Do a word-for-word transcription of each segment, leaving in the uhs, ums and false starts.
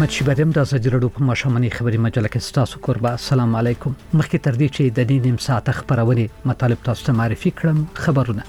احمد شیبریم د ازادي راډیو په ماشومنۍ خبري مجله کې ستاسو قربا. السلام علیکم. مخکې تر دې چې د دې نیم ساعت خبرونه مطالب تاسو ته معرفي کړم، خبرونه.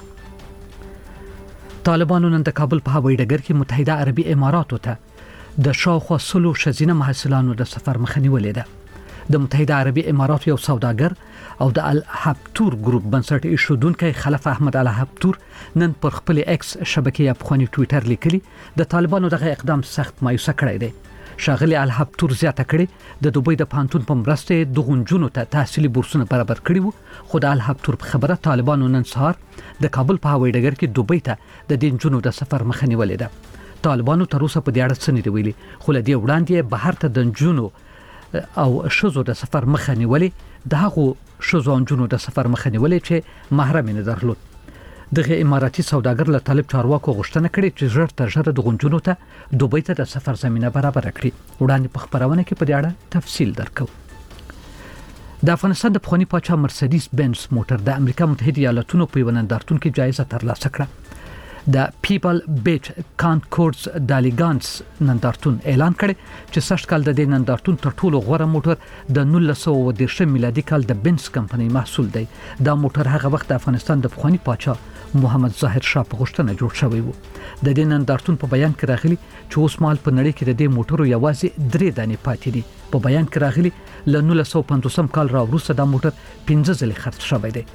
طالبانو نن د کابل په هوایي ډګر کې متحده عربي اماراتو ته د شاوخوا سلو شزینه محصلانو د سفر مخه نیولې ده. د متحده عربي اماراتو یو سوداګر او د الحبتور ګروپ بنسټ ایښودونکو خلف احمد الحبتور نن پر خپل ایکس شبکې افغاني ټوئیټر لیکلي د طالبانو دغه اقدام سخت مایوسه کړی دی. شاغلی الحبتور زیاته کړي د دوبۍ د پانتون په مرسته د غونجونو ته تحصیلي بورسونه برابر کړي وو، خو د الحبتور په خبره طالبانو نن سهار د کابل په هوایي ډګر کې دوبۍ ته د دینجونو د سفر مخه نیولې ده. طالبانو تر اوسه په دې اړه څه نه دی ویلي، خو له دې وړاندې بهر ته د جنونو او شزو د سفر مخه نیولې د هغو شزو او جنونو د سفر مخه نیولې چې محرم نه درلود. دغه اماراتي سوداګر له طالب چارواکو غوښتنه کړې چې ژر تر ژره د غونجونو ته دوبۍ ته د سفر زمينه برابر کړي. وړاندې په خبرونه کې په دې اړه تفصیل درکو. د افغانستان د پخوانی پاچا مرسيډیز بنز موټر د امریکا متحده ایالاتونو په ونندارتون کې جایزه ترلاسه کړه. د پیپل بیچ کانکورډز دالیګانس نندارتون اعلان کړي چې سږ کال د دې نندارتون تر ټولو غوره موټر د نولس سوه اوه دېرش میلادي کال د بنز کمپنۍ محصول دی. دا موټر هغه وخت د افغانستان د پخوانی پاچا محمد ظاهر شاه په غوښتنه جوړ شوی وو. د دې نندارتون په بیان کې راغلي چې اوس مال په نړۍ کې د دې موټرو یوازې درې دانې پاتې دي. په بیان کې راغلي له نولس سوه پنځوس کال راوروسته دا موټر پنځه ځلې خرڅ شوی دی.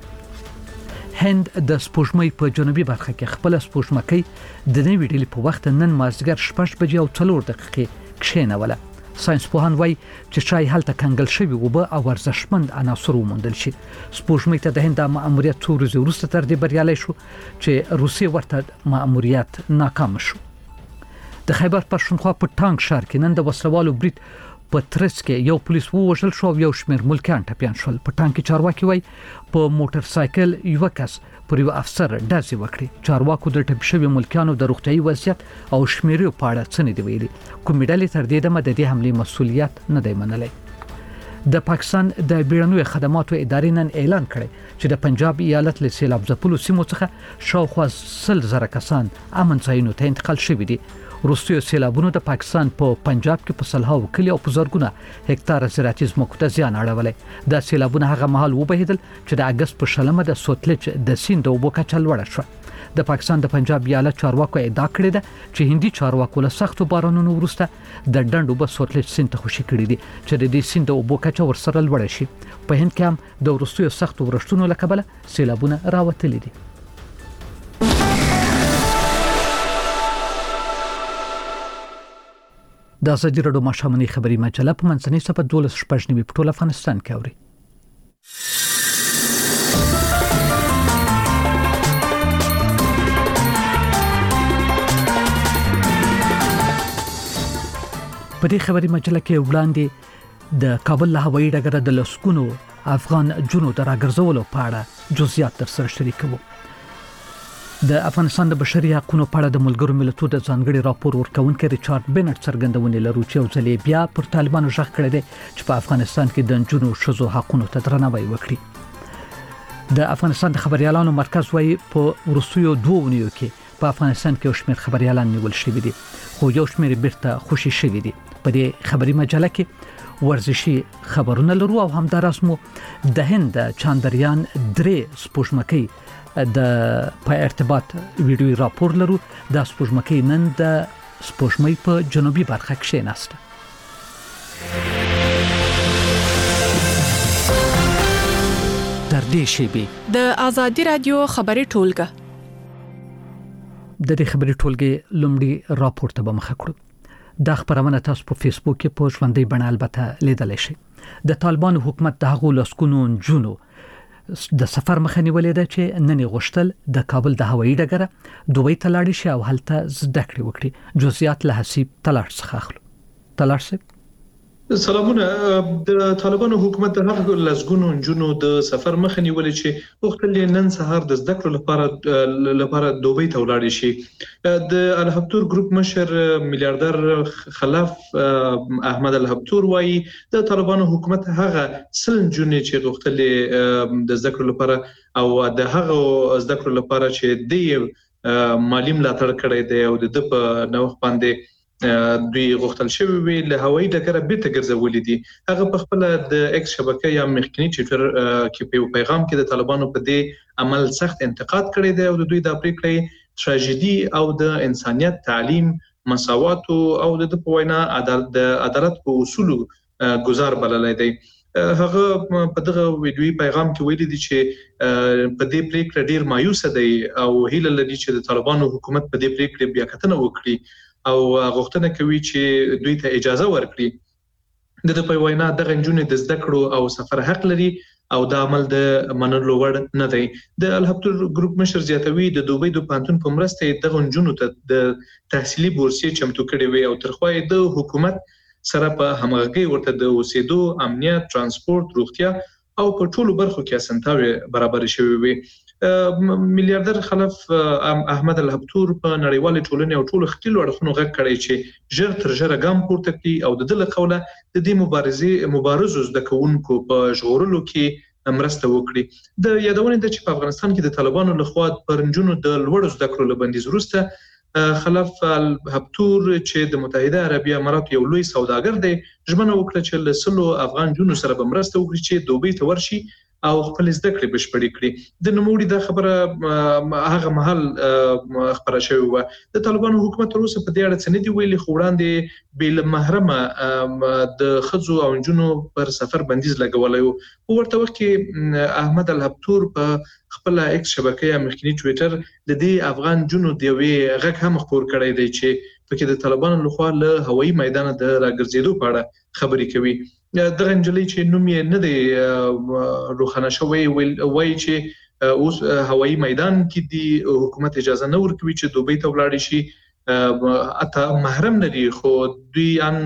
هند د سپوږمۍ په جنوبي برخه کې خپل سپوږمکۍ د نوې ډیلي په وخت نن مازدیګر شپږ بجې او څلور دقیقې کښېنوله. ساينس پوهان وایي چې شاید هلته کنګل شوي اوبه او ارزښتمند عناصر وموندل شي. سپوږمۍ ته د هند مأموریت څو ورځې وروسته تر دې بریالی شو چې روسیې ورته مأموریت ناکام شو. د خیبر پښتونخوا په ټانک ښار کې نن د وسلوالو برید په ترڅ کې یو پولیس ووژل شو او یو شمېر ملکیان ټپیان شول. په ټانک کې چارواکي وایي په موټر سایکل یو کس پر یو افسر ډزې وکړي. چارواکو د ټپي شوي ملکیانو د روغتیايي وضعیت او شمیرې په اړه څه نه دی ویلي. کومې ډلې تر دې دمه د دې حملې مسؤلیت نه دی منلی. د پاکستان د بیړنیو خدماتو ادارې نن اعلان کړی چې د پنجاب ایالت له سیلاب ځپلو سیمو څخه شاوخوا سل زره کسان امن ځایونو ته انتقال شوي دي. روسیو سیلابونو د پاکستان په پا پنجاب کې په سلهاو کلی او په زرګونه هکتار زراعتي ځمکو ته زیان اړولی. دا سیلابونه هغه مهال وبهیدل چې د اګست په شلمه د سوتلج د سیند د اوبو کچه لوړه شوه. د پاکستان د پنجاب ایالت چارواکو ادعا کړې ده چې هندي چارواکو له سختو بارانونو وروسته د ډنډ اوبه سوتلج سیند ته خوشي کړي دي چې د دې سیند د اوبو کچه ورسره لوړه شي. په هند کې هم د وروستیو سختو ورښتونو له کبله سیلابونه راوتلي دي. د ازادي راډیو ماشومنۍ خبري مجله په منځنۍ صفحه دولس شپږ نیمې په ټول افغانستان کې اوري. په دې خبري مجله کې وړاندې د کابل له هوایي ډګره د لسګونو افغان جنونو د راګرځولو په اړه جزئیات درسره شریکوو. د افغانستان د بشري حقوقو په اړه د ملګرو ملتونو د ځانګړي راپور ورکونکي ریچارډ بینټ څرګندونې لري چې یو ځل بیا پر طالبانو ژغ کړی دی چې په افغانستان کې د نجونو شذو حقوقو ته درناوی وکړي. د افغانستان د خبريالانو مرکز وايي په وروستیو دوه اونیو کې په افغانستان کې یو شمېر خبريالان نیول شوي دي، خو یو شمېر بیرته خوشي شوي دي. په دې خبري مجله کې ورزشي خبرونه لرو او همداراز مو د هند چاندریان درې سپوږمکۍ د په ارتباط ویډیوي راپور لرو. د سپوږمکۍ نن د سپوږمۍ په جنوبي برخه کې ناسته. تر دې شیبې د ازادي رادیو خبري ټولګه د دې خبري ټولګه لومړی راپور ته به مخ کړو. دا خبرونه تاسو په فیسبوک کې په ژوندۍ بڼه البته لیدلی شئ. د طالبانو حکومت د هغو لسګونو جنونو د سفر مخه نیولې ده چې نن غوښتل د کابل د هوایي ډګر دوبۍ ته لاړ شي او هلته زده کړې وکړي. جزئیات له حسیب تلاش څخه اخلو. تلاش سي سلامونه. د طالبانو حکومت د هغو لسګونو نجونو د سفر مخه نیولې چې غوښتل نن سهار د زده کړو لپاره لپاره دوبۍ ته ولاړ شي. د الحبتور ګروپ مشر میلیارډر خلف احمد الحبتور وایي د طالبانو حکومت هغه سل نجونې چې غوښتل د زده کړو لپاره او د هغه زده کړو لپاره چې د مالی ملاتړ کړی دی او د په نوښت باندې دوی غوښتل شوی وی له هوایي ډګره بیرته ګرځولې دي. هغه په خپل د ایکس شبکې یا مخکنی ټویټر کې په پیغام کې د طالبانو په دې عمل سخت انتقاد کړی دی او د دوی د پریکړې تراژیدي او د انسانيت، تعلیم، مساوات او د پوینا د عدالت په اصولو گزار بللای دی. هغه په دغه ویډیوي پیغام کې ویلي دي چې په دې پریکړه ډیر مایوس دي او هیله لري چې د طالبانو حکومت په دې پریکړه بیا کتنه وکړي او غوښتنه کوي چې دوی ته اجازه ورکړي. د په وینا د غنجونې د زده کړو او سفر حق لري او د عمل د منلو وړ نه دی. د الهبتور ګروپ مشر زیاتوي د دوبۍ د پانتون په مرسته د غنجونو ته د تحصیلي بورسي چمتو کړي وي او ترخوای د حکومت سره په همغږي ورته د اوسېدو، امنیت، ترانسپورت، روغتیا او په ټولو برخو کې اسانتیاوي برابر شوي وي. میلیارډر خلف احمد الهبتور په نړیوال ټولنې او ټولو خپل اړخونو غږ کړی چې ژر تر ژره ګام پورته کړي او د دله قوله د دې مبارزې مبارزو د کوونکو په ژغورلو کې مرسته وکړي. د یادونه ده چې په افغانستان کې د طالبانو لخوا پرنجونو د لوړ زده کړو لبندیز وروسته خلف الهبتور چې د متحده عربی امارات یو لوی سوداګر دی ژمنه وکړه چې له سلو افغان جنونو سره به مرسته وکړي چې دوبۍ ته ورشي او خپل زده کړې بشپړې کړي. د نوموړي د خبره هغه محل خبره شوې و. د طالبانو حکومت تر اوسه په دې اړه څه نه دی ویلي خو وړاندې بل محرمه د خځو او نجونو پر سفر بندیز لګولای و. په ورته وخت کې احمد الهبتور په خپل ایکس شبکې مخکنی ټویټر د دې افغان جنونو د وی غږ هم خبر کړی دی چې پکې د طالبانو لخوا له هوایي میدان د راګرځېدو په اړه خبرې کوي. دغه انجلۍ چې نوم یې نه دی روښانه شوی وایي چې اوس هوایي میدان کې دی حکومت اجازه نه ورکوي چې دوبۍ ته ولاړ شي. اته محرم لري خو دوی ان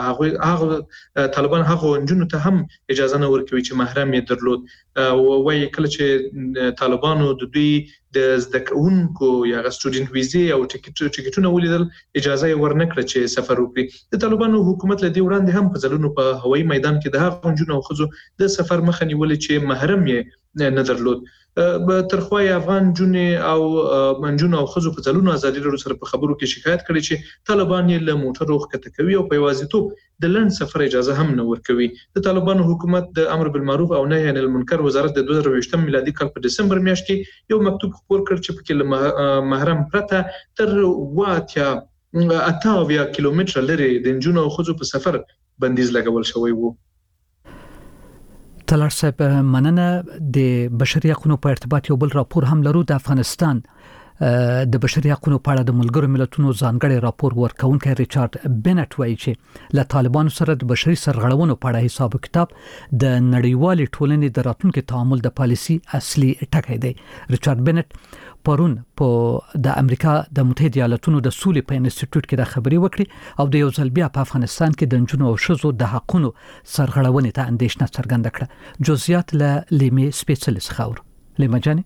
هغه طالبان هغه انجونو ته هم اجازه نه ورکوي چې محرم یې درلود. وایي کله چې طالبانو د دوی د زده کوونکو یا سټوډنټ ویزې او ټیکټونه ولیدل اجازه یې ورنکړه چې سفر وکړي. د طالبانو حکومت له دې وړاندې هم په ځلونو په هوایي میدان کې د هغو انجونو او ښځو د سفر مخه نیولې چې محرم یې نه درلود. ترخوای افغان جنې او منجونو او خزو په ځلونو ازادي لرو سره په خبرو کې شکایت کړي چې طالبان یې له موټرو ښکته کوي او په یوازیتوب د لند سفر اجازه هم نه ورکوي. د طالبانو حکومت د امر بالمعروف او نهي عن المنکر وزارت د دوه زره ویشتم میلادي کال په دسمبر میاشت کې یو مکتوب خپور کړ چې پکې له محرم پرته تر واتیا اتاویا کیلومتر لري د نجونو او خزو په سفر بندیز لګول شوی وو. تلار صاحب مننه. د بشري حقوقو په ارتباط یو بل راپور هم لرو. د افغانستان د بشري حقوقو په اړه د ملګرو ملتونو ځانګړي راپور ورکونکي ریچارډ بنټ وایي چې له طالبانو سره د بشري سرغړونو په اړه حساب کتاب د نړیوال ټولنې د راتلونکي تعامل د پالیسي اصلي ټکی دی. ریچارډ بنټ پرون په د امریکا د متحده ایالاتونو د سولې په انسټیټیوټ کې د خبري وکړي او د یو ځل بیا په افغانستان کې د نجونو او ښځو د حقوقو سرغړونې ته اندېښنه څرګنده کړه. جزئیات له لیمې سپیشل خاور لیمه جانې.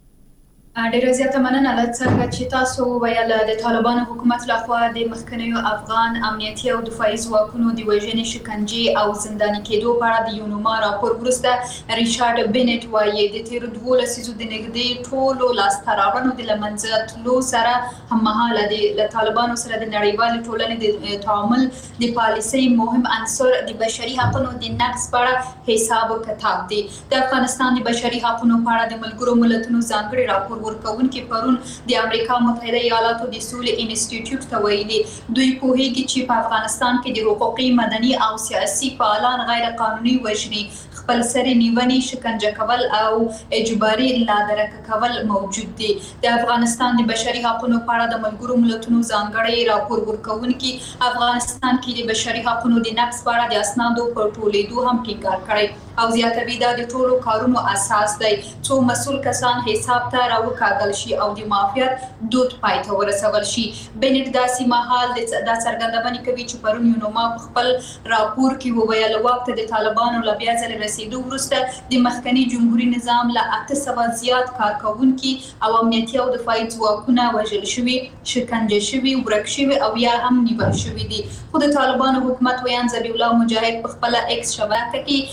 ډیره زیاته مننه لڅرګه چې تاسو ویل د طالبانو حکومت لخوا د مخکنیو افغان امنیتي او دفاعي ځواکونو د وژنې، شکنجې او زنداني کېدو په اړه د یونوما راپور وروسته ریچارډ بنټ وایي د تیر دوه لسیزو د نږدې ټولو لاسته راوړنو د لمنځه تلو سره هممهاله د طالبانو سره د نړیوال ټولنې د تعامل د پالیسۍ مهم عنصر د بشري حقوقو د نقض په اړه حساب کتاب دی. د افغانستان د بشري حقوقو په اړه د ملګرو ملتونو ځانګړي راپور ورکوونکي پرون د امریکا متحده ایالاتو د سولې انسټیټیوټ ته ویلي دوی پوهیږي چې په افغانستان کې د حقوقي، مدني او سیاسي فعالان غیر قانوني وژنې، خپل سري نیونې، شکنجه کول او اجباري لادرکه کول موجود دي. د افغانستان د بشري حقوقو په اړه د ملګرو ملتونو ځانګړي راپور ورکوونکي افغانستان کې د بشري حقوقو د نقض په اړه د اسنادو په ټولېدو هم ټینګار کړی او زیاتوي دا د ټولو کارونو اساس دی څو مسؤل کسان حساب ته راوکاږل شي او د مافیات دود پای ته ورسول شي. بنټ داسې مهال د څرګندونې کوي چې پرون یونوما په خپل راپور کې وویل واک ته د طالبانو له بیا ځلې رسیدو وروسته د مخکني جمهوریت نظام له اته سوه زیات کارکوونکي او امنیتي او دفاعي ځواکونه وژل شوي، شکنجه شوي، ورک شوي او یا هم نیول شوي دي. خو د طالبانو حکومت ویان ذبیح الله مجاهد په خپل ایکس شبکه کې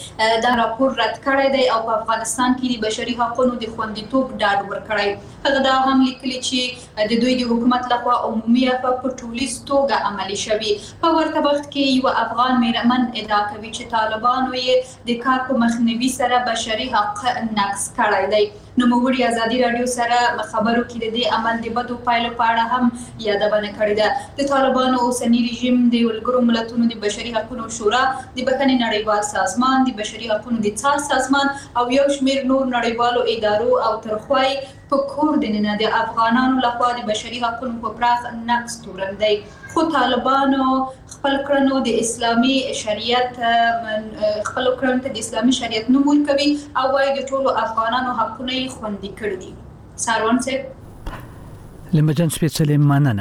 دا راپور رد کړی دی او په افغانستان کې د بشري حقوقو د خوندیتوب ډاډ ورکړی. هغه دا هم لیکلي چې د دوی د حکومت لخوا عمومي عفو په ټولیز توګه عملي شوي. په ورته وخت کې یو افغان میرمن ادعا کوي چې طالبانو یې د کار په مخنیوي سره بشري حق نقض کړی دی. نوموړي ازادي رادیو سره خبرو کې د دې عمل د بدو پایلو په اړه هم یادونه کړې ده. د طالبانو اوسنی رژیم د ملګرو ملتونو د بشري حقوقو شورا، د بخښنې نړیوال سازمان، د بشري حقوقو د څار سازمان او یو شمېر نور نړیوالو ادارو او ترخوای په کور دننه د افغانانو لخوا د بشري حقوقو په پراخ نقض تورن دی. خو طالبانو خپل کړنو د اسلامي شریعت خپل کړنو ته د اسلامي شریعت نوم ورکوي او وايي د ټولو افغانانو حقونه خوندي کړی دي. ساروان صاحب لمجن سپیڅلې مننه.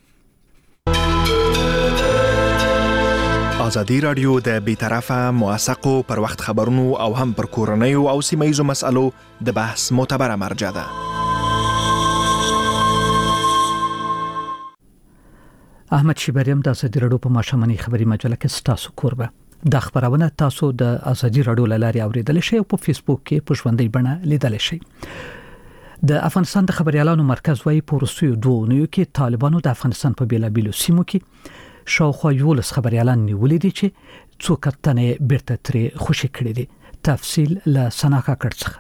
ازادي رادیو د بیطرفه موثقو پر وخت خبرونو او هم پر کورنیو او سیمایي مسالو د بحث معتبره مرجع ده. احمد شیبریم د ازادي رادیو په ماشومنۍ خبري مجله کې ستاسو کوربه. د خبرونه تاسو د ازادي رادیو لاري اوریدل شئ او په فیسبوک کې په ژوندۍ بڼه لیدل شئ. د افغانستان د خبريالانو مرکز وايي په روسیو دوه نیو کې طالبانو د افغانستان په بیلابیلو سیمو کې شاوخوا یولس خبريالان نیولې دي چې څو کتنې بیرته ترې خوشي کړې دي. تفصیل له سناکا کړڅخه.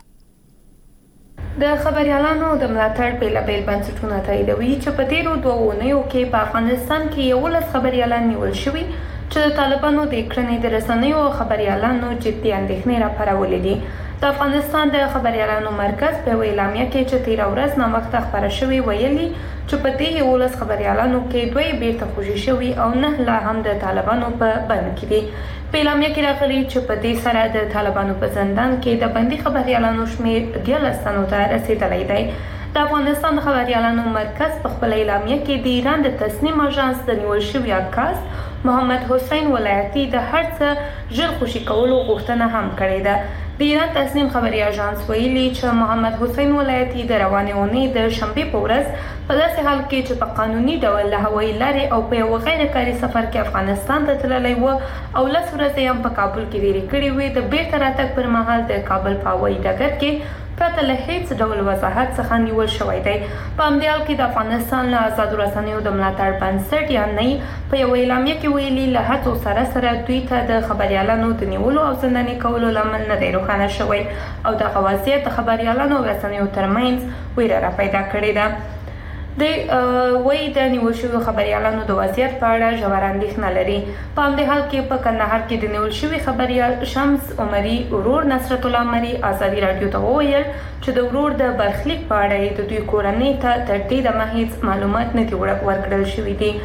د خبريالانو د ملاتړ بیلابیل بنسټونه تاییدوي چې په تیرو دوه اونیو کې په افغانستان کې یولس خبريالان نیول شوي چې د طالبانو د کړنې د رسنیو خبريالانو جدي اندېښنې راپارولې دي. د افغانستان د خبريالانو مرکز په اعلامیه کې چې تیر ورځ نن وخت خبره شوې ویلي چې په دې یولس خبريالانو کې دوی بیرته خوشي شوي او نه لا هم د طالبانو په بند کې دي. په اعلامیه کې راغلي چې په دې سره د طالبانو په زندان کې د بندي خبريالانو شمېر دیارلس تنو ته رسیدلی دی. د افغانستان خبريالانو مرکز په خپل اعلامیه کې د ایران د تصنیم اژانس د نیول شوي عکاس محمد حسین ولایتي د هر څه ژر خوشي کولو غوښتنه هم کړې ده. د ایران تصنیم خبري اژانس ویلي چې محمد حسین ولایتي د روانې اونۍ د شنبې په ورځ په داسې حال کې چې په قانوني ډول له هوایي لارې او په یو غیر کاري سفر کې افغانستان ته تللی و او لس ورځې هم په کابل کې تېرې کړې وې، د بیرته راتګ پر مهال د کابل په هوایي ډګر کې پرته له هیڅ ډول وضاحت څخه نیول شوی دی. په همدې حال کې د افغانستان له آزادو رسنیو د ملاتړ بنسټ یا نه په یو اعلامیه کې ویلي له هڅو سره سره دوی ته د خبريالانو د نیولو او زنداني کولو لامل نه دی روښانه شوی او دغه وضعیت د خبريالانو او رسنیو ترمنځ ویره را پیدا کړې ده. د وای د نیول شویو خبريالانو د وضعیت په اړه ژور اندېښنه لري. په همدې حال کې په کندهار کې د نیول شوي خبريال شمس عمري ورور نصرت الله مري ازادي رادیو ته وویل چې د ورور د برخلیک په اړه د دوی کورنۍ ته تر دې دمه هیڅ معلومات نه دي ورکړل شوي دي.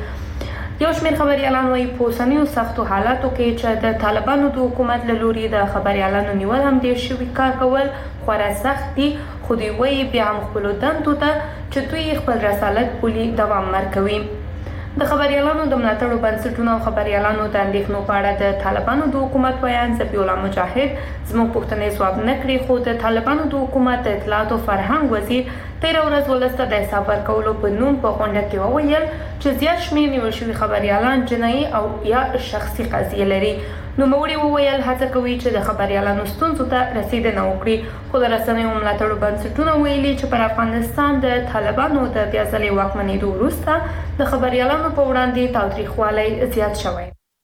یو شمېر خبريالان وايي په اوسنیو سختو حالاتو کې چې د طالبانو د حکومت له لوري د خبريالانو نیول هم ډېر شوي کار کول خورا سخت دي، خو دوی وايي بیا هم خپلو دندو ته چې دوی خپل رسالت بولي دوام ورکوي. د خبريالانو د ملاتړو بنسټونو او خبريالانو د اندېښنو په اړه د طالبانو د حکومت ویان ذبیح الله مجاهد زموږ پوښتنې ځواب نه کړې، خو د طالبانو د حکومت د اطلاعات او فرهنګ وزیر تېره ورځ ولس ته د حساب ورکولو په نوم په غونډه کې وویل چې زیات شمېر نیول شوي خبريالان جنایي او یا شخصي قضیې لري. نوموړي وویل هڅه کوي چې د خبريالانو ستونزو ته رسیدنه وکړي، خو د رسنیو ملاتړو بنسټونه ویلي چې پر افغانستان د طالبانو د بیا ځلې واکمنېدو وروسته د خبريالانو په وړاندې تاوتریخوالی زیات شوی.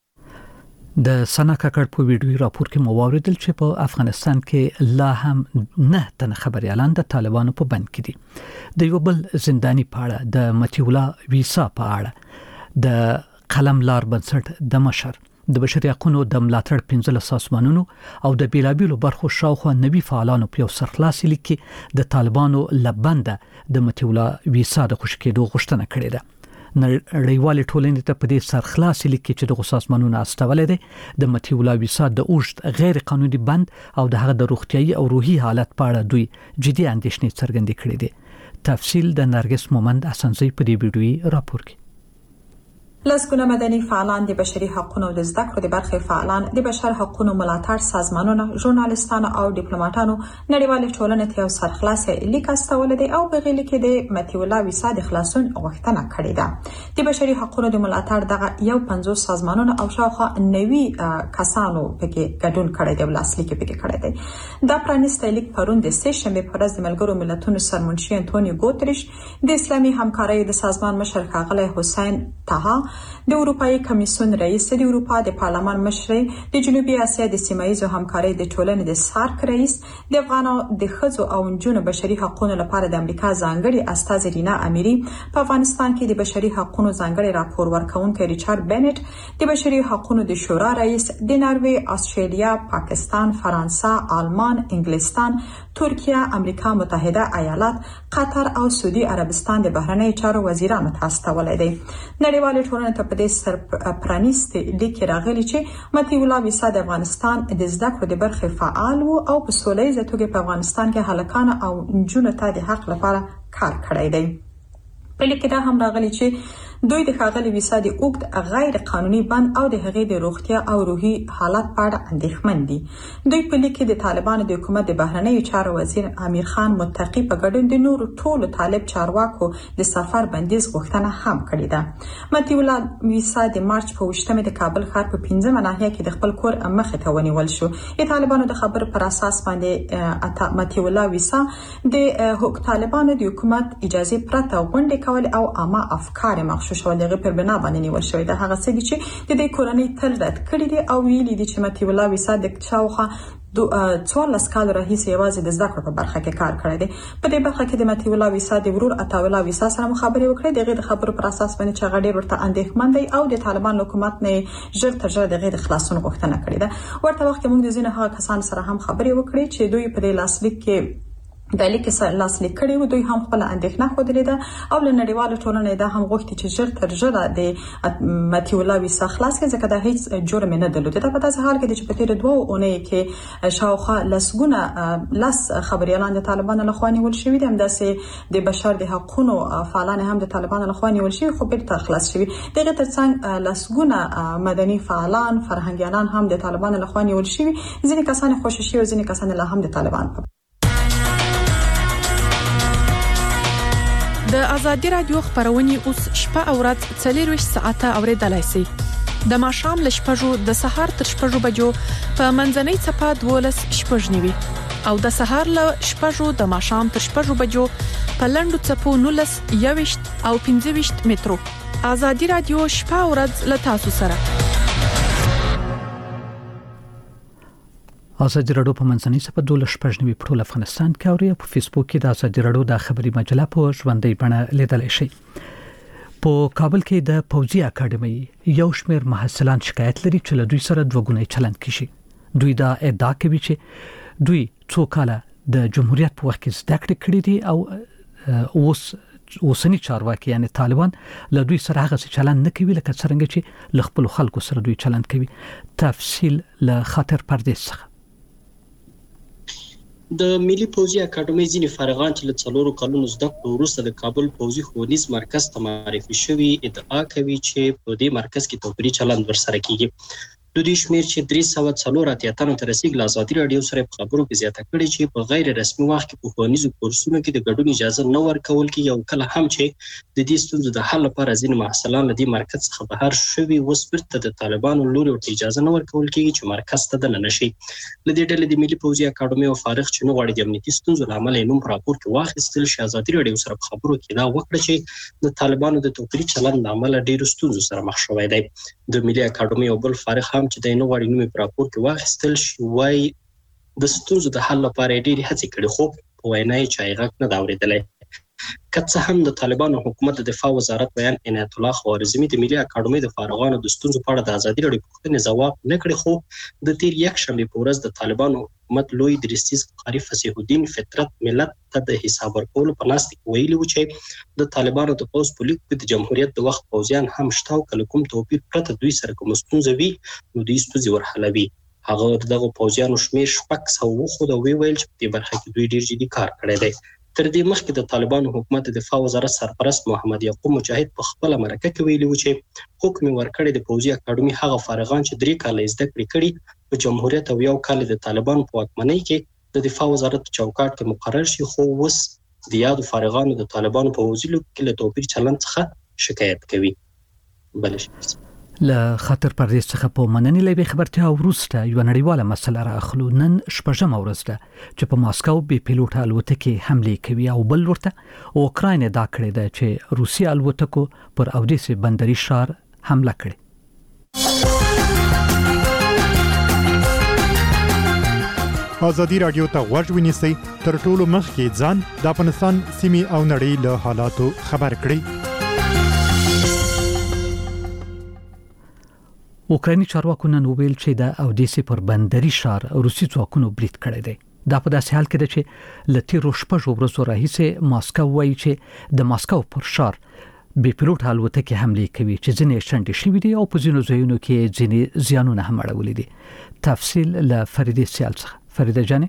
د سنا کاکړ په ویډیو راپور کې مو واوریدل چې په افغانستان کې لا هم نه تن خبريالان د طالبانو په بند کې دي. د یو بل زنداني په اړه د متیولا ویسا په اړه د قلم لار بنسټ د مشر د بشري حقوقو د ملاتړ پنځله سازمانونو او د بیلابیلو برخو شاوخوا نوي فعالانو په یو سرخلاصي لیک کې د طالبانو لبنده د متیولا ویسا د خوشکېدو غوښتنه کړې ده. نړیوال ټولنې ته په دې سرخلاصي لیک کې چې د سازمانونو استولې ده د متیولا ویسا د اوږد غیر قانوني بند او د هغه د روغتيایي او روحي حالت په اړه دوی جدي اندېښنې څرګندې کړې دي. تفصیل د نرګس مومند اسنزي په دې ویډیوي راپور کې. لسګونه مدني فعالان د بشري حقوقو د زده کړو د برخې فعالان د بشر حقوقو ملاتړ سازمانونو ژورنالیستانو او ډیپلوماټانو نړیوالې ټولنې ته یو سرخلاصه لیک استولی دی او په غیلی کې د متي الله ویسا د خلاصون غوښتنه کړې ده د بشري حقوقو د ملاتړ دغه یو پنځوس سازمانونو او شاوخوا نوي کسانو پکې ګډون کړی دی لاسلیک پکې کړی دی دا پرانیستی لیک پرون د سه شنبه په ورځ د ملګرو ملتونو سرمنشي انټونیو ګوتریش د اسلامي همکارۍ د سازمان مشر ښاغلی حسین طه د اروپאי کمیسیون رئیس د اروپا د پارلمان مشر د جنوبي اسیا د سیمایي همکارۍ د ټولنې د سارک رئیس د افغانو د ښځو او نجونو بشري حقوقو لپاره د امریکا ځانګړي استازي رینا اميري په افغانستان کې د بشري حقوقو ځانګړي راپور ورکونکي ریچارډ بنټ د بشري حقوقو د شورا رئیس د ناروې استرالیا پاکستان فرانسه آلمان انګلستان ترکیه امریکا متحده ایالات قطر او سعودي عربستان د بهرنی چارو وزیرانو ته استولای دي نړیوال ټولنې ته په دې سر پرانیست لیک راغلی چې متي الله ویسا د افغانستان د زده کړو د برخې فعال وو او په سولهییزه توګه په افغانستان کې هلکان او نجونو ته د حق لپاره کار کړی دی په لیک کې دا هم راغلی چې دوی د ښاغلي ویسا د اوږد غیر قانوني بند او د هغې د روغتیا او روحي حالت په اړه اندېښمن دي دوی په لیک کې د طالبانو د حکومت د بهرنیو چارو وزیر امیر خان متقی په ګډون د نورو ټولو طالب چارواکو د سفر بندیز غوښتنه هم کړې ده متي الله ویسا د مارچ په اووه د کابل ښار په پنځمه ناحیه کې د خپل کور مخې ته ونیول شو د طالبانو د خبر پر اساس باندې متي الله ویسا د طالبانو د حکومت اجازه پرته غونډې کول او عامه افکار مخشوش شو دغه پر بنا باندې نیول شوی د هغه څه دي چې د دې کورنۍ تل رد کړی دي او ویلي دي چې متي الله ویسا د شاوخوا څوارلس کال راهیسې یوازې د زده کړو په برخه کې کار کړی دی په دې برخه کې د متي الله ویسا د ورور عطاالله ویسا سره خبرې وکړې دغه د خبرو پر اساس باندې چې غډیر ورته اندېښمن دی او د طالبان حکومت نه ژر تر ژره دغه د خلاصون غوښتنه کړې ده ورته وخت موږ د ځینې هغه کسان سره هم خبرې وکړې چې دوی په دې لاسلیک کې د لیک سره لاسلیک کړي وو دوی هم خپل اندېښنه خوده لیده او له نړیوالو ټولنې دا هم غوښتي چې ژر تر ژره د متي الله ویسا خلاص کړي ځکه دا هیڅ جرم نه درلود دا په داسې حال کې چې په تیر دوه اونۍ کې شاوخوا لسګونه لس خبريالان د طالبانو لخوا نیول شوي دي همداسې د بشر د حقوقو فعالان هم د طالبانو لخوا نیول شوي خو بیرته خلاص شوي دغه ترڅنګ لسګونه مدني فعالان فرهنګیانان هم د طالبانو لخوا نیول شوي ځینې کسان خوششي او ځینې کسان له هم د طالبان د ازادي رادیو خبرونه اوس شپه او ورځ څلور ساعته اوریدلای شئ د ماښام ل شپږو د سهار تر شپږو بجو په منځنۍ چپه دولس شپږنیوي او د سهار ل شپږو د ماښام تر شپږو بجو په لندو چپو نولس یويشت او پنځه ویشت مترو ازادي رادیو شپه او ورځ ل تاسو سره ازادي رادیو په منځنۍ چپه دولس شپږنیوي په افغانستان کې او په فیسبوک کې د ازادي رادیو د خبري مجله په ژوندۍ بڼه لیدل شئ په کابل کې د پوځي اکاډمي یو شمېر محصلان شکایت لري چې له دوی سره دوګونی چلند کیږي دوی دا ادعا کوي چې دوی څو کاله د جمهوریت په وخت کې زده کړې کړې دي او اوس اوسنی چارواکي یعنی طالبان له دوی سره هغه چلند نه کوي لکه څنګه چې له خپل خلکو سره دوی چلند کوي تفصیل له خاطر پردیس څخه د ملي پوځي اکاډمي ځینې فارغان چې له څلورو کلونو زده کړو وروسته د کابل پوځي ښوونیز مرکز ته معرفي شوي ادعا کوي چې په دې مرکز کې توپیري چلند ورسره کیږي د دې شمېر چې درې سوه څلور اتیا تنو ته رسیږي له ازادي رادیو سره په خبرو کې زیاته کړې چې په غیر رسمي وخت کې په ښوونیزو کورسونو کې د ګډون اجازه نه ورکول کېږي او کله هم چې د دې ستونزو د حل لپاره ځینې محصلان له دې مرکز څخه بهر شوي اوس بیرته د طالبانو لوري ورته اجازه نه ورکول کېږي چې مرکز ته دننه شي له دې ډلې د ملي پوځي اکاډمي او فارغ چې نه غواړي د امنیتي ستونزو له امله یې نوم په راپور کې واخیستل شي ازادي رادیو سره په خبرو کې دا وکړه چې د طالبانو د توپیري چلند له امله ډېرو ستونزو سره مخ شوی دی د ملي اکاډمي او بل فارغ هم چې د نه غواړي نوم په راپور کې واخیستل شي وای د ستونزو د حل لپاره ډېری هڅې کړې خو په وینا یې چا یې غږ نه دی اورېدلی که څه هم د طالبانو حکومت د دفاع وزارت بیان عنایت الله خوارزمي د ملي اکاډمي د فارغانو د ستونزو په اړه د ازادي رادیو پوښتنې ځواب نه کړی خو د تیر یکشنبې په ورځ د طالبانو حکومت لوی درستیز قاری فصیح الدین فطرت ملت ته د حساب ورکولو په ناستې کې ویلي و چې د طالبانو د پوځ په لیک کې د جمهوریت د وخت پوځیان هم شته او کله کوم توپیر پرته دوی سره کوم ستونزه وي نو دوی ستونزې ورحلوي هغه دغه پوځیانو شمېر شپږ سوه وښود او ویل چې په دې برخه کې دوی ډېر جدي کار کړی دی تر دې مخکې د طالبانو حکومت د دفاع وزارت سرپرست محمد یعقوب مجاهد په خپل مرکه کې ویلي و چې حکم ورکړی د پوځي اکاډمي هغه فارغان چې درې کاله زده کړې کړي په جمهوریت او یو کال د طالبانو په واکمنۍ کې د دفاع وزارت په چوکاټ کې مقرر شي، خو اوس د یادو فارغانو د طالبانو په وزیلو کې له توپیر چلند څخه شکایت کوي. بلش له خطر پردیس څخه په مننې لوي خبرتیا وروسته یو نړیواله مسله راخلو. نن شپږم ورځ ده چې په ماسکو بي پیلوټ الوتکې حمله کوي او بل ورته اوکراین دا کړی ده چې روسي الوتکو پر اودیسه بندري شهر حمله کړې. ازادي رادیو ته غوږ ونیسئ، تر ټولو مخکې ځان د افغانستان سیمې او نړۍ له حالاتو خبر کړئ. اوکرایني چارواکو نن ویل چې د اودیسه پر بندري شهر روسي ځواکونو برید کړی دی. دا په داسې حال کې ده چې ل تیرو شپږو ورځو راهیسې ماسکو وایي چې د ماسکو پر شهر بي پیلوټ الوتکې حمله کوي چې ځینې شنډې شوې دي او په ځینو ځایونو کې ځینې زیانونه هم اړولي دي. تفصیل له فریدې سیال څخه. فریده جانې.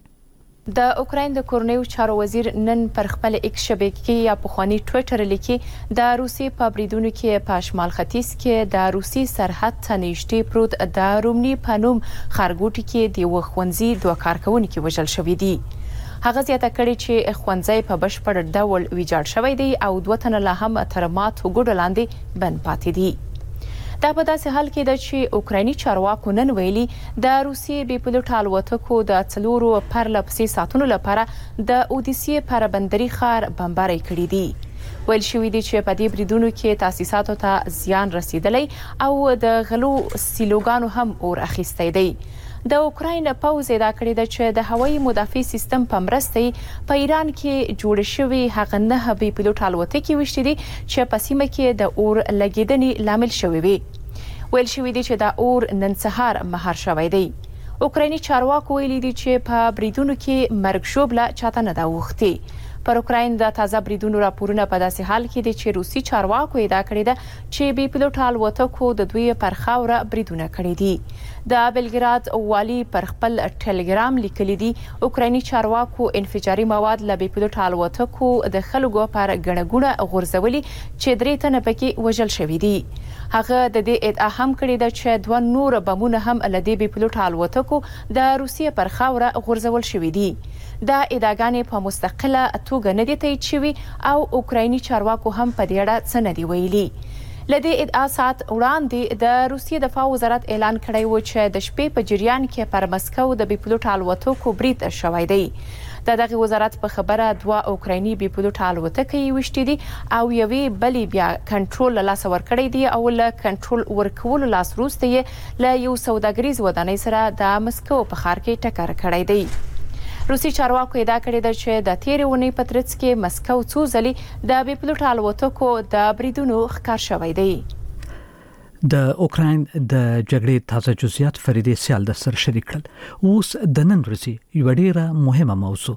د اوکراین د کورنیو چارو وزیر نن پر خپل ایکس شبکې یا پخوانی ټوئیټر لیکي د روسي په بریدونو کې په شمال ختیځ کې د روسي سرحد ته نږدې پروت د رومني په نوم خارګوټي کې د وخونځي دوه کارکونکو وژل شوې دي. هغه زیاته کړې چې خوندزای په بشپړ ډول ویجاړ شوی دی او دوه تنه لا هم تر ماتو ګډ لاندې بند پاتې دي. دا په داسې حال کې ده چې اوکرایني چارواکو نن ویلي د روسي بي پیلوټ الوتکو د څلورو پرلپسې ساتونو لپاره د اودیسې پر بندري ښار بمباري کړې دي. ویل شوی دی چې په دې بریدونو کې تاسیساتو ته زیان رسیدلی او د غلو سیلوګانو هم اور اخیستی دی. د اوکراین پوځ دا کړی ده چې د هوایي مدافع سیستم په مرسته په ایران کې جوړ شوی هغه نه بي پیلوټ الوتکې وشتي دي چې په سیمه کې د اور لګیدنې لامل شوی وي. ویل شوی دی چې دا اور نن سهار مهار شوی دی. اوکرایني چارواکو ویلي دي چې په بریدونو کې مرګ ژوبله چاته نه دا وختي. پر اوکراین د تازه بریدونو راپورونه په داسې حال کې دي چې روسي چارواکو ادعا کړې ده چې بي پیلوټ الوتکو د دوی پر خاوره بریدونه کړي دي. د بلګراد والی پر خپل ټلګرام لیکلي دي اوکرایني چارواکو انفجاري مواد له بي پیلوټ الوتکو د خلکو پر غړګونه غورځولي چې درې تنه پکې وژل شوي دي. هغه د دې ادعا هم کړې ده چې دوه نور بمونه هم له دې بي پیلوټ الوتکو د روسیې پر خاوره غورځول شوي دي. دا ادعاګانې په مستقله توګه نه دي تایید شوي او اوکرایني چارواکو هم په دې اړه څه نه دي ویلي. له دې ادعا سات وړاندې د روسیې دفاع وزارت اعلان کړی و چې د شپې په جریان کې پر مسکو د بي پیلوټ الوتکو برید شوی دی. د دغه وزارت په خبره دوه اوکرایني بي پیلوټ الوتکې وشتي دي او یوې بلې بیا کنټرول له لاسه ورکړی دی او له کنټرول ورکولو لاس وروسته یې له یو سوداګریز ودانۍ سره د مسکو په ښار کې ټکر کړی دی. روسي چارواکو ادعا کړې ده چې د تیرې اونۍ په ترڅ کې مسکو څو ځلې د بي پیلوټ الوتکو د بریدونو ښکار شوی دی. د اوکراین د جګړې تازه جزئیات فریدې سیال د سر شریک کړل. اوس د نن ورځې یو ډیره مهمه موضوع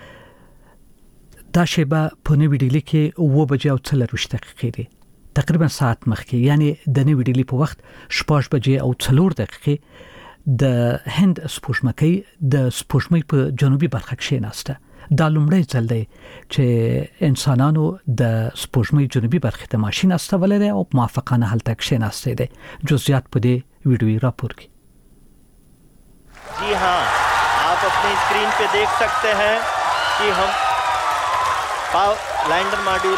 دا شیبه په نوې ډیلي کې اوه بجې او څلرویشت دقیقې دي. تقریبا ساعت مخکې یعنی د نوې ډیلي په وخت شپږ بجې او څلور دقیقې د هند سپوږمکۍ د سپوږمۍ په جنوبي برخه کې ناسته. دا لومړی ځل دی چې انسانانو د سپوږمۍ جنوبي برخه ته ماشين استولې ده او موافقانه هلته کې ناسته ده. جزئیات په دې ویډیوي راپور کې. जी हाँ, आप अपनी स्क्रीन पे देख सकते हैं कि हम लैंडर मॉड्यूल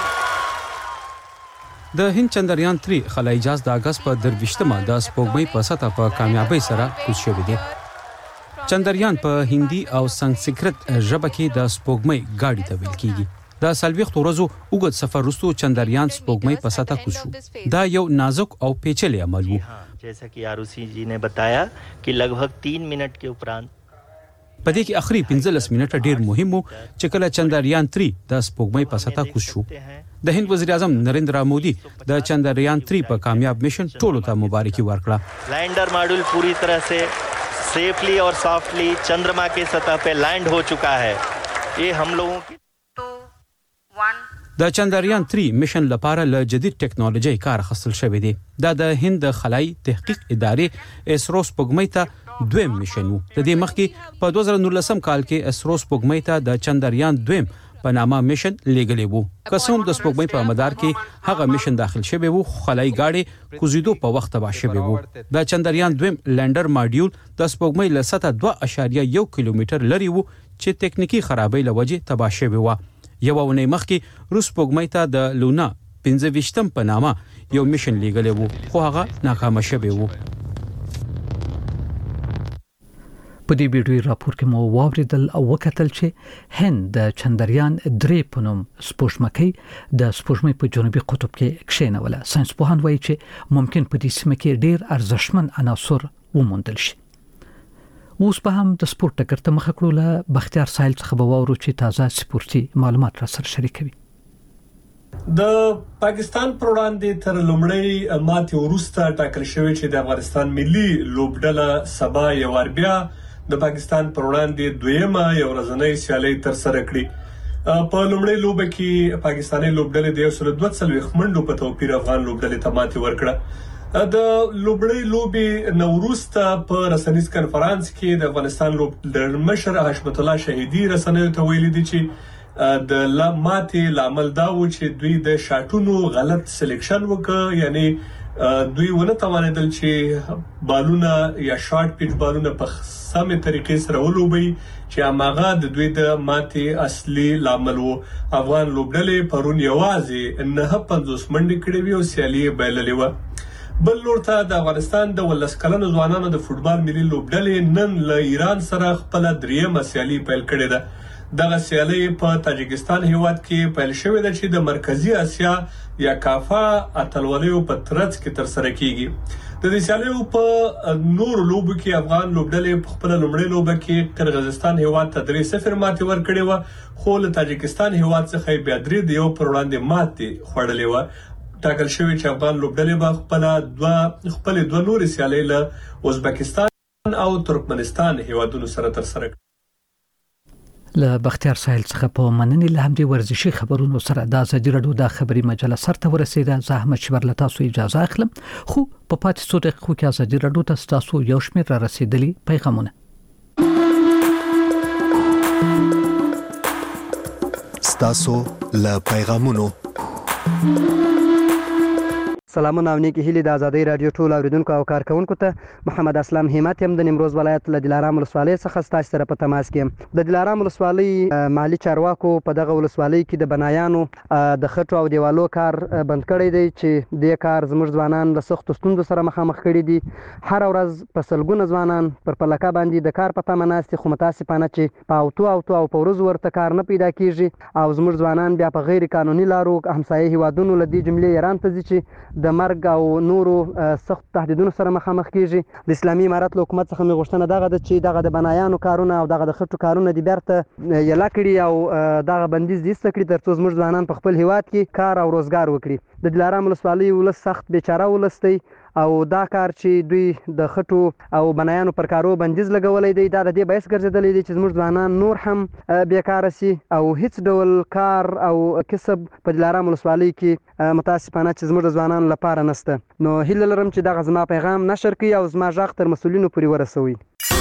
د هند چندریان تری خلای جهاز د اگست په درویشتمه د سپوږمۍ په سطح په کامیابی سره کوز شوی دی. چندریان په هندي او سنسکرت ژبه کې د سپوږمۍ گاډي ته ویل کیږي. د سلويخت ورځو اوږد سفر وروسته چندریان سپوږمۍ په سطح کوز شو. دا یو نازک او پیچلی عمل و. जैसा कि आरुषि जी ने बताया कि लगभग तीन मिनट के उपरांत په دې کې اخري پنځلس منټه ډیر مهم وو چې کله چندریان تری د سپوږمۍ په سطح کوز شو. د هند وزیر اعظم نریندرا مودي د چندریان تری په کامیاب میشن ټولو ته مبارکي ورکړه. लैंडर मॉड्यूल पूरी तरह से सेफली और सॉफ्टली चंद्रमा के सतह पे लैंड हो चुका है. ये हम लोगों की د چندریان تری میشن لپاره له جدید ټکنالوژي کار اخیستل شوی دی. دا د هند خلای تحقیق ادارې اسرو سپوږمۍ ته دویم میشن وو. د دې مخکې په دوه زره نولسم کال کې اسرو سپوږمۍ ته د چندریان دویم په نامه میشن لیږلی وو. قسم د سپوږمۍ په مدار کې هغه میشن داخل شوی وو، خلای گاډي کوزیدو په وخت تباه شوی وو. د چندریان دویم لینډر ماډیول د سپوږمۍ له سطحه دوه اعشاریه یو کیلومتر لري وو چې تکنیکی خرابۍ له وجې تباه شوی وو. یو ونې مخکې روس سپوږمۍ ته د لونا پنځه ویشتم په نامه یو میشن لیږلی وو، خو هغه ناکام شوی وو. په دې ویډیو راپور کې مو واوریدل او وکتل چې هند د چندریان درې په نوم سپوږمکۍ د سپوږمۍ په جنوبي قطب کې کښېنوله. ساينسپوهان وایي چې ممکن په دې سیمه کې ډېر ارزښتمن عناصر وموندل شي. اوس په هم د سپورت ټکر ته مخ کړو. له بختیار سایل څخه به واورو چې تازه سپورتي معلومات را سره شریکوي. د پاکستان پر وړاندې تر لومړی ماتې وروسته ټاکل شوی چې د افغانستان ملي لوبډله سبا یو ور بیا د پاکستان پر وړاندې دویمه یو ورځنۍ سیالي تر سره کړي. په لومړۍ لوبه کې پاکستاني لوبډلې د یو سل دوه څلوېښت منډو په توپیر افغان لوبډلې ته ماتې ورکړه. د لوبډلې لوبې نوروسته په رسنیز کنفرانس کې د افغانستان لوبډلې مشر حشمت الله شهیدی رسنیو ته ویلي دي چې د لا ماتې لامل دا و چې دوی د شاټونو غلط سلیکشن وکړ، یعنی دوی ونه توانیدل چې بالونه یا شارټ پیچ بالونه په سمه طریقې سره ولوبي چې هغه د دوی د ماتې اصلي لامل وو. افغان لوبډلې پرون یوازې نه پنځوس منډې کړې وي او سیالي بایللې و. بل لور ته د افغانستان د ولس کلنو ځوانانو د فوټبال ملي لوبډلې نن له ایران سره خپل دریمه سیالي پیل کړې ده. دغه سیالي په تاجکستان هیواد کې پیل شوې ده چې د مرکزی اسیا یا کافا اتلولیو په ترڅ کې تر سره کیږي. د دې سیالیو په نور لوبو کې افغان لوبډلې په خپل لومړۍ لوبه کې قرغیزستان هیواد ته درې صفر ماتې ورکړې و، خو له تاجکستان هیواد څخه بیا درې د یو پر وړاندې ماتې خوړلې و. ټاکل شوی چې افغان لوبډلې به خپل دوه خپل دوه نور سیالۍ له ازبکستان او ترکمنستان هیوادونو سره تر سره کړي. له بختیار سایل څخه په مننې له همدې ورزشي خبرونو سره د ازادي راډیو د خبري مجله سره ورسېده. زه احمد شبر له تاسو اجازه اخلم، خو په پاتې څو دقیقو کې ازادي راډیو ته تاسو یو شمېر را رسیدلی پیغامونه. ستاسو له پیغامونو سلامونه او نیکی هیلې د ازادي رادیو ټول اوریدونکو او کارکونکو ته محمد اسلام همت هم د نیمروز ولایت له دلارام ولسوالۍ څخه ستاسو سره په تماس کې. د دلارام ولسوالۍ مالی چارواکو په دغه ولسوالۍ کې د بنایانو د خټو او دیوالو کار بند کړی دی چې د کار زموږ ځوانان له سختو ستونزو سره مخامخ کړي دي. هر ورځ په سلګونه ځوانان پر پلکه باندې د کار په تمه ناست دي، خو متاسفانه چې په اوتو اوتو او په ورځ ورته کار نه پیدا کیږي او زموږ ځوانان بیا په غیر قانوني لارو همسایه هیوادونو له دې جملې ایران ته ځي چې د مرګ او نورو سخت تهدیدونو سره مخامخ کیږي. د اسلامي امارت له حکومت څخه مې غوښتنه دغه ده چې دغه د بنایانو کارونه او دغه د خټو کارونه د بیرته یلا کړي او دغه بندیز دې ست کړي ترڅو زموږ ځوانان په خپل هیواد کې کار او روزګار وکړي. د دلارام ولسوالۍ ولس سخت بیچاره ولس دی او دا کار چې دوی د خټو او بنایانو پر کارو بندیز لګولې دی دا د دې باعث ګرځیدلې دی چې زموږ ځوانان نور هم بیکاره سي او هیڅ ډول کار او کسب په دلارام ولسوالۍ کې متاسفانه چې زموږ ځوانان لپاره نشته. نو هیله لرم چې دغه زما پیغام نشر کړي او زما غږ تر مسؤلینو پورې ورسوي.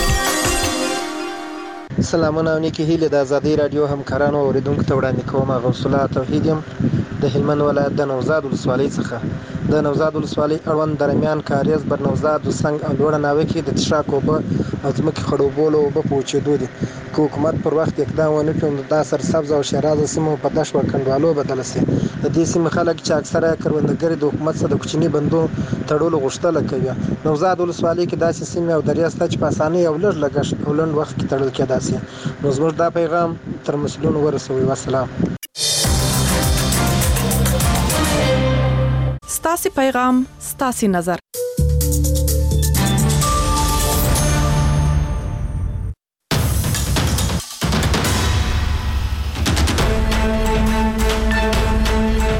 سلامونه او نیکی هیله د ازادي رادیو همکارانو او اوریدونکو ته وړاندې کوم. غوث الله توحید یم د هلمند ولایت د نوزاد ولسوالۍ څخه. د نوزاد ولسوالۍ اړوند درمیان کاریز بر نوزاد وسنګ او لوړه ناوې کې د تشراک اوبه او ځمکې خړوبولو اوبه په وچېدو دي. که حکومت پر وخت اقدام ونه کړي نو دا سرسبز او شرازه سیمه په دښت او کنډوالو بدله شي. د دې سیمې خلک چې اکثره کروندګر د حکومت سره د کوچني بندو تړلو غوښتنه کوي. نوزاد ولسوالۍ کې داسې سیمې او دریا شته چې په اسانۍ او لږ لګښت او لنډ وخت کې تړل کېدای شي. نو زموږ دا پیغام تر مسؤلینو ورسوي. والسلام. ستاسو پیغام ستاسو نظر.